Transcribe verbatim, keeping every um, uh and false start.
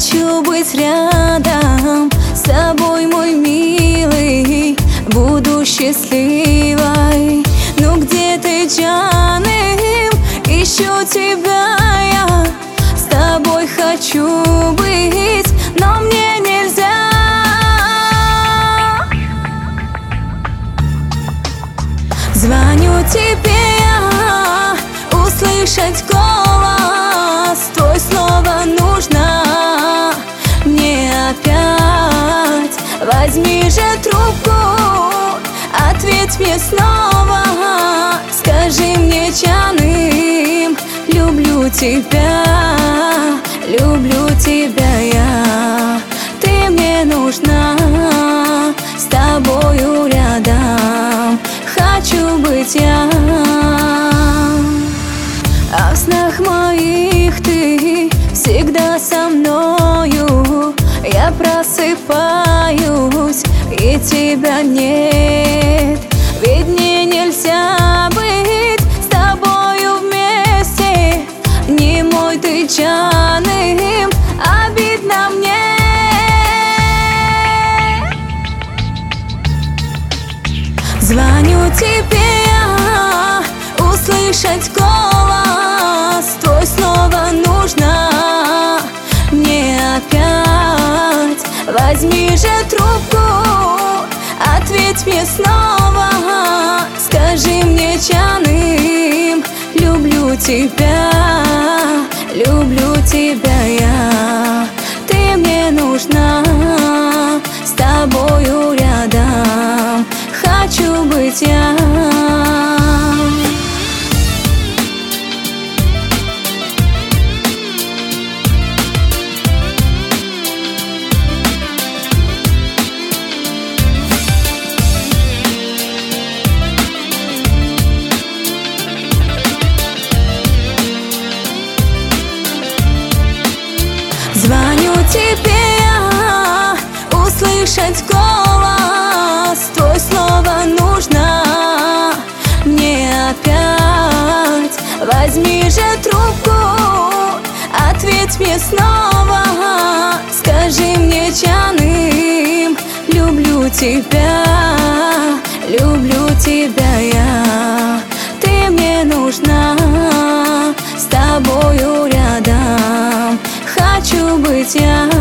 Хочу быть рядом с тобой, мой милый. Буду счастливой. Ну где ты, Джаным? Ищу тебя я. С тобой хочу быть, но мне нельзя. Звоню тебе я, услышать голос твой снова нужно мне опять. Возьми же трубку, ответь мне снова. Скажи мне, Джаным, люблю тебя, люблю тебя я. Ты мне нужна, с тобою рядом хочу быть я. А в снах моих ты всегда со мною. Я просыпаюсь, и тебя нет. Ведь мне нельзя быть с тобою вместе. Не мой ты, Джаным, обидно мне. Звоню тебе я, услышать голос твой снова нужно мне опять. Возьми же трубку, ответь мне снова. Скажи мне, Джаным, люблю тебя, люблю тебя я. Ты мне нужна, с тобою рядом хочу быть я. Звоню тебе я, услышать голос твой снова нужно мне опять. Возьми же трубку, ответь мне снова. Скажи мне, Джаным, люблю тебя, люблю тебя я. Ты мне нужна, с тобою рядом хочу быть я.